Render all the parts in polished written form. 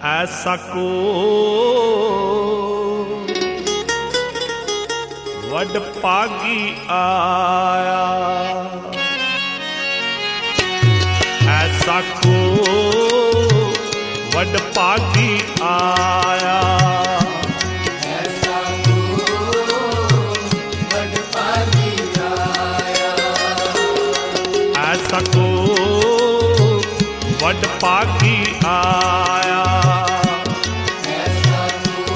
ऐसा को वड पागी आया, ऐसा को वड पागी आया, ऐसा को वड पागी आया, ऐसा को वड पागी आया, ऐसा को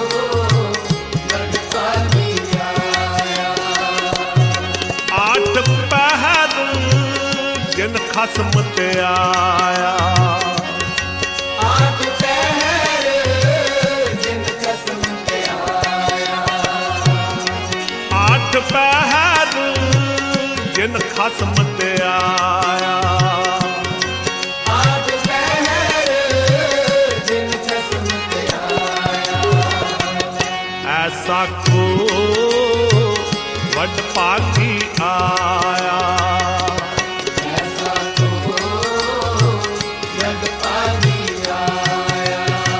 वड पागी आया। आठ पहर जिन खसम ते आया, आठ पहर जिन खसम ते आया, आठ पहर जिन खसम ते आया, आठ पहर जिन खसम ते आया, ऐसा को वड पागी आया, ऐसा को वड पागी आया।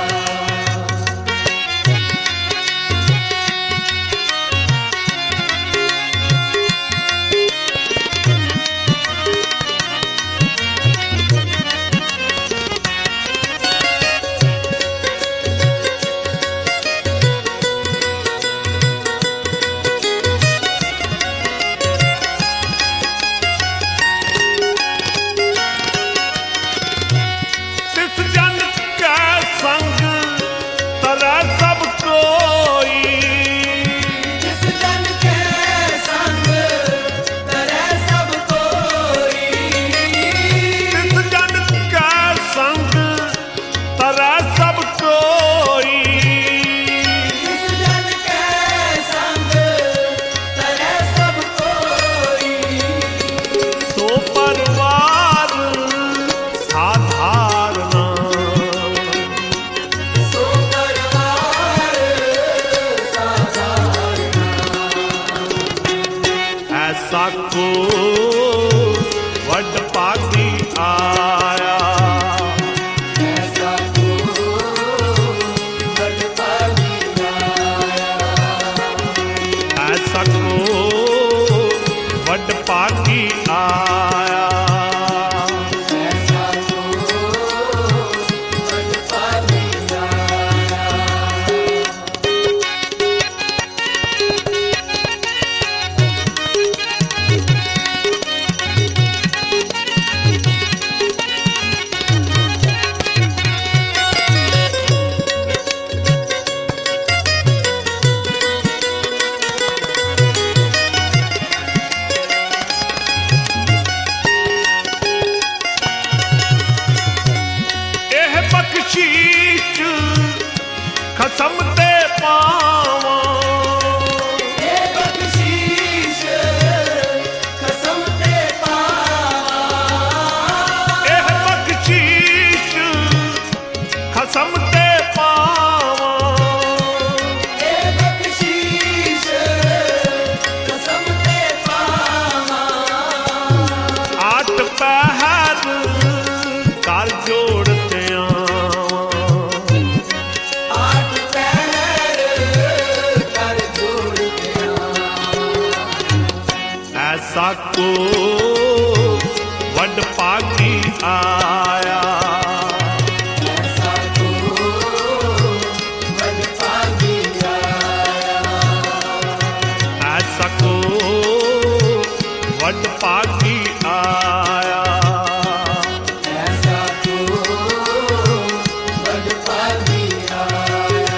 तिस जन के संग तरह सब कोई, जिस जन के संग तरह सब कोई, तिस जन के संग तरह सब कोई, जिस जन के संग तरह सब कोई, सो परवार साधारण, सो परवार साधारण, ऐसा को वड पागी आया, ऐसा को वड पागी आया, ऐसा को वड पागी आया, ऐसा को वड पागी आया। एह बख्शीश खसम ते पावां, ये बख्शीश कसम ते पावां, एह बख्शीश खसम ते पावां, ये बख्शीश कसम ते पावां, आठ पहर कर जोड़ते आवां, आठ पहर कर जोड़ते आवां, ऐसा को वड पागी आया, ऐसा को वड पागी आया, ऐसा को वड पागी आया, ऐसा को वड पागी आया।